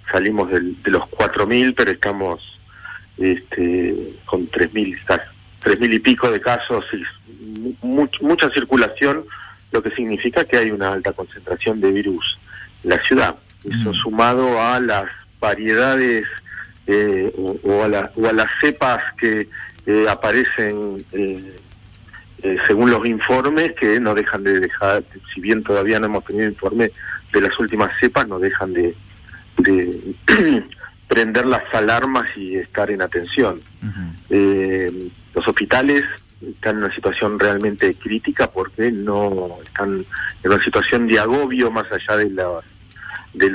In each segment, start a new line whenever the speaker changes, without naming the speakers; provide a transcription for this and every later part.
salimos de los 4.000, pero estamos con 3.000 y pico de casos y mucha circulación, lo que significa que hay una alta concentración de virus en la ciudad. Eso sumado a las variedades o a las cepas que aparecen según los informes, que no dejan de dejar, si bien todavía no hemos tenido informe de las últimas cepas, no dejan de prender las alarmas y estar en atención. Los hospitales están en una situación realmente crítica porque no están en una situación de agobio, más allá de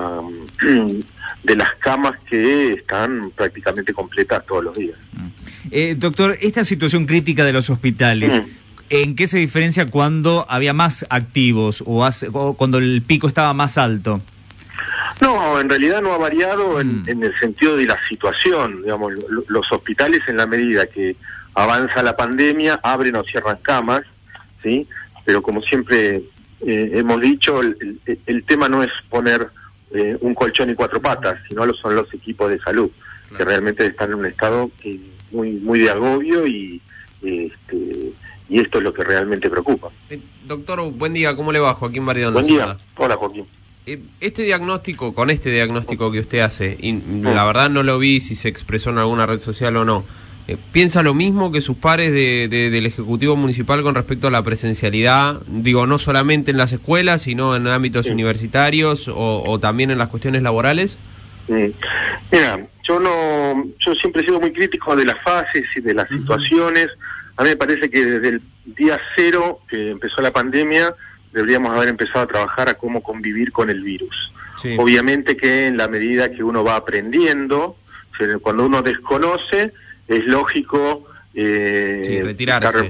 las camas que están prácticamente completas todos los días.
Doctor, esta situación crítica de los hospitales, ¿en qué se diferencia cuando había más activos o cuando el pico estaba más alto?
No, en realidad no ha variado en el sentido de la situación. Digamos, los hospitales, en la medida que avanza la pandemia, abren o cierran camas, ¿sí? Pero como siempre hemos dicho, el tema no es poner un colchón y 4 patas, sino son los equipos de salud, que realmente están en un estado muy de agobio y esto es lo que realmente preocupa.
Doctor, buen día, ¿cómo le va? Joaquín Baridón.
Buen día, hola Joaquín.
Con este diagnóstico que usted hace, y la verdad no lo vi si se expresó en alguna red social o no, ¿piensa lo mismo que sus pares del Ejecutivo Municipal con respecto a la presencialidad? Digo, no solamente en las escuelas, sino en ámbitos universitarios o también en las cuestiones laborales.
Mira, yo siempre he sido muy crítico de las fases y de las situaciones. A mí me parece que desde el día 0 que empezó la pandemia deberíamos haber empezado a trabajar a cómo convivir con el virus. Sí. Obviamente que en la medida que uno va aprendiendo, cuando uno desconoce, es lógico
retirarse.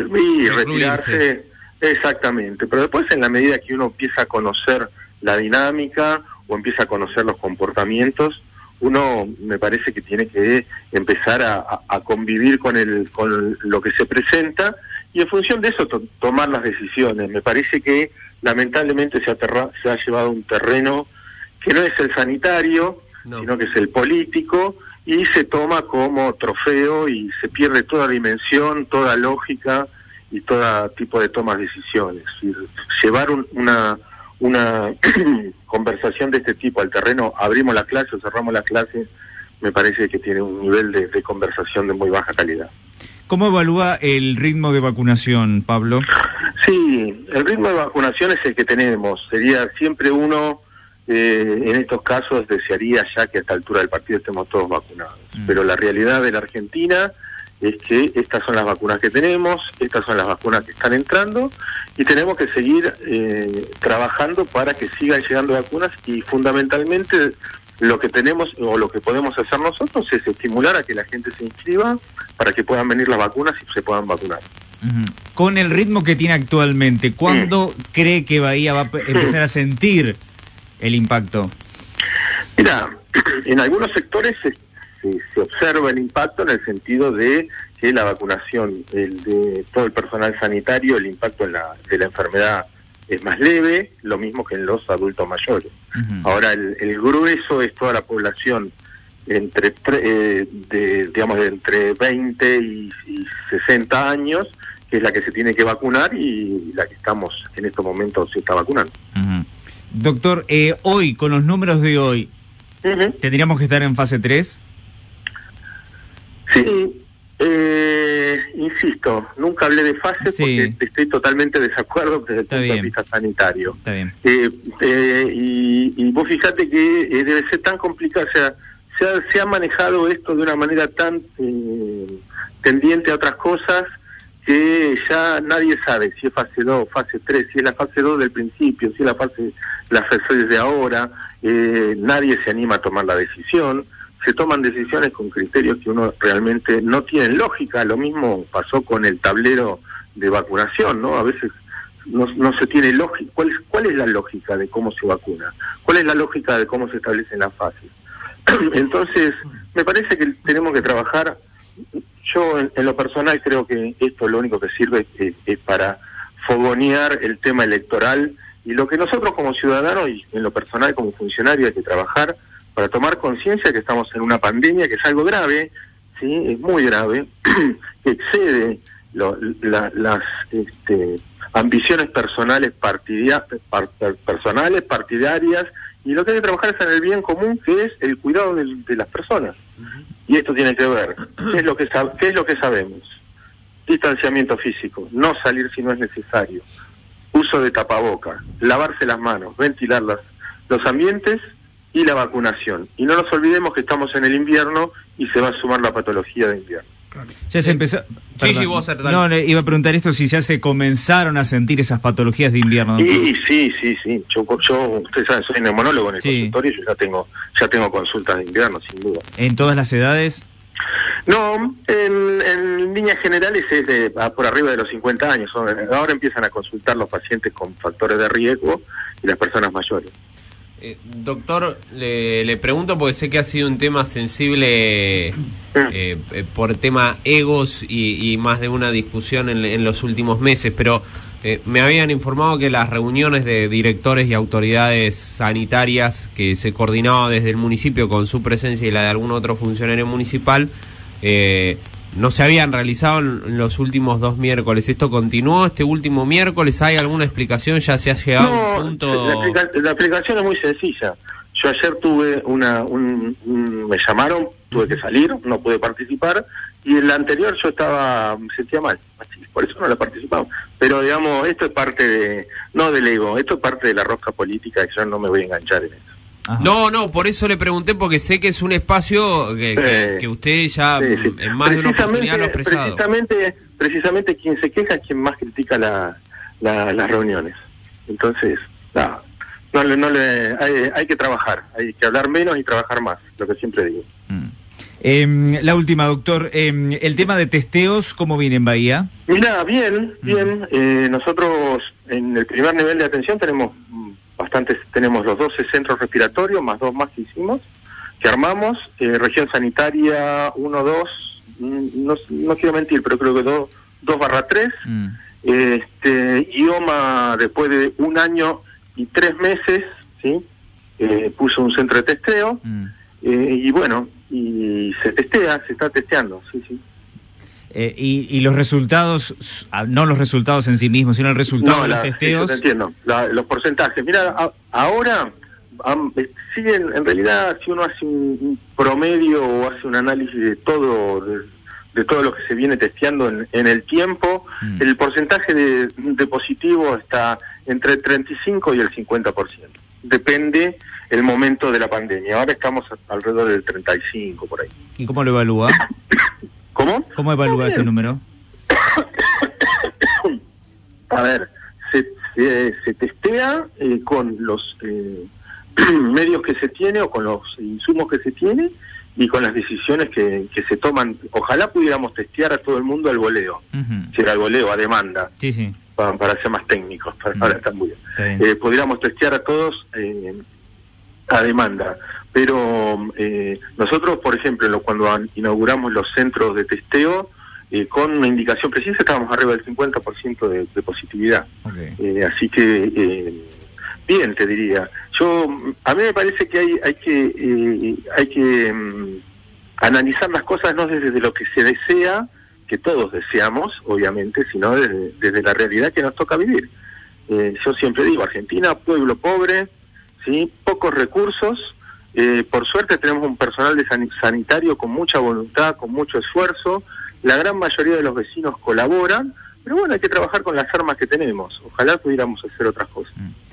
Retirarse, exactamente. Pero después, en la medida que uno empieza a conocer la dinámica o empieza a conocer los comportamientos, uno me parece que tiene que empezar a convivir con lo que se presenta y en función de eso tomar las decisiones. Me parece que lamentablemente se ha llevado un terreno que no es el sanitario, sino que es el político, y se toma como trofeo y se pierde toda dimensión, toda lógica y todo tipo de tomas de decisiones. Llevar una conversación de este tipo al terreno, abrimos la clase o cerramos la clase, me parece que tiene un nivel de conversación de muy baja calidad.
¿Cómo evalúa el ritmo de vacunación, Pablo?
Sí, el ritmo de vacunación es el que tenemos. Sería siempre uno, en estos casos, desearía ya que a esta altura del partido estemos todos vacunados. Pero la realidad de la Argentina es que estas son las vacunas que tenemos, estas son las vacunas que están entrando, y tenemos que seguir trabajando para que sigan llegando vacunas, y fundamentalmente lo que tenemos o lo que podemos hacer nosotros es estimular a que la gente se inscriba para que puedan venir las vacunas y se puedan vacunar.
Con el ritmo que tiene actualmente, ¿cuándo cree que Bahía va a empezar a sentir el impacto?
Mira, en algunos sectores se observa el impacto en el sentido de que la vacunación de todo el personal sanitario, el impacto de la enfermedad es más leve, lo mismo que en los adultos mayores. Ahora, el grueso es toda la población entre 20 y 60 años, que es la que se tiene que vacunar y la que estamos en estos momentos se está vacunando.
Doctor, hoy, con los números de hoy, ¿tendríamos que estar en fase 3?
Sí, insisto, nunca hablé de fase porque estoy totalmente de desacuerdo desde el punto de vista sanitario.
Está bien.
Y vos fijate que debe ser tan complicado, o sea, se ha manejado esto de una manera tan tendiente a otras cosas que ya nadie sabe si es fase 2, fase 3, si es la fase 2 del principio, si es la fase de ahora. Nadie se anima a tomar la decisión. Se toman decisiones con criterios que uno realmente no tienen lógica. Lo mismo pasó con el tablero de vacunación, ¿no? A veces no se tiene lógica. ¿Cuál es la lógica de cómo se vacuna? ¿Cuál es la lógica de cómo se establecen las fases? Entonces, me parece que tenemos que trabajar. Yo, en lo personal, creo que esto lo único que sirve es para fogonear el tema electoral, y lo que nosotros como ciudadanos y en lo personal como funcionario hay que trabajar para tomar conciencia que estamos en una pandemia, que es algo grave, ¿sí? Es muy grave, que excede las ambiciones personales partidarias, y lo que hay que trabajar es en el bien común, que es el cuidado de las personas. Y esto tiene que ver, ¿qué es lo que sabemos? Distanciamiento físico, no salir si no es necesario, uso de tapaboca, lavarse las manos, ventilar los ambientes y la vacunación. Y no nos olvidemos que estamos en el invierno y se va a sumar la patología de invierno.
Ya se empezó.
Sí, vos,
no, le iba a preguntar esto, si ya se comenzaron a sentir esas patologías de invierno.
Sí. Yo ustedes saben, soy neumonólogo en el consultorio, y yo ya tengo consultas de invierno, sin duda.
¿En todas las edades?
No, en líneas generales es por arriba de los 50 años. Ahora empiezan a consultar los pacientes con factores de riesgo y las personas mayores.
Doctor, le pregunto porque sé que ha sido un tema sensible por tema egos y más de una discusión en los últimos meses, pero me habían informado que las reuniones de directores y autoridades sanitarias que se coordinaba desde el municipio con su presencia y la de algún otro funcionario municipal no se habían realizado en los últimos 2 miércoles. ¿Esto continuó este último miércoles? ¿Hay alguna explicación? ¿Ya se ha llegado a un punto?
La explicación es muy sencilla. Yo ayer tuve me llamaron, tuve que salir, no pude participar, y en la anterior yo me sentía mal, por eso no la participamos. Pero digamos, esto es parte no del ego, esto es parte de la rosca política, que yo no me voy a enganchar en eso.
Ajá. No, por eso le pregunté, porque sé que es un espacio que usted ya en más de una oportunidad lo ha expresado.
Precisamente quien se queja es quien más critica las reuniones. Entonces, hay que trabajar, hay que hablar menos y trabajar más, lo que siempre digo.
La última, doctor, el tema de testeos, ¿cómo viene en Bahía?
Mirá, bien. Nosotros en el primer nivel de atención tenemos los 12 centros respiratorios, más 2 más que hicimos, que armamos, región sanitaria 1, 2, no quiero mentir, pero creo que 2/3, IOMA después de 1 año y 3 meses, ¿sí? Puso un centro de testeo, y bueno, y se está testeando, sí.
Y los resultados, no los resultados en sí mismos, sino el resultado de los testeos.
Sí, entiendo, los porcentajes. Mira, ahora siguen, en realidad, si uno hace un promedio o hace un análisis de todo lo que se viene testeando en el tiempo, el porcentaje de positivo está entre el 35 y el 50%. Depende el momento de la pandemia. Ahora estamos alrededor del 35 por ahí.
¿Y cómo lo evalúa?
¿Cómo?
¿Cómo evalúa ese número?
A ver, se testea con los medios que se tiene o con los insumos que se tiene y con las decisiones que se toman. Ojalá pudiéramos testear a todo el mundo al voleo, si era al voleo, a demanda,
sí.
Para ser más técnicos, ahora está muy bien. Pudiéramos testear a todos a demanda. Pero nosotros, por ejemplo, cuando inauguramos los centros de testeo, con una indicación precisa, estábamos arriba del 50% de positividad. Okay. Así que, bien, te diría. A mí me parece que hay que analizar las cosas no desde lo que se desea, que todos deseamos, obviamente, sino desde la realidad que nos toca vivir. Yo siempre digo, Argentina, pueblo pobre, ¿sí? Pocos recursos. Por suerte tenemos un personal sanitario con mucha voluntad, con mucho esfuerzo. La gran mayoría de los vecinos colaboran, pero bueno, hay que trabajar con las armas que tenemos. Ojalá pudiéramos hacer otras cosas.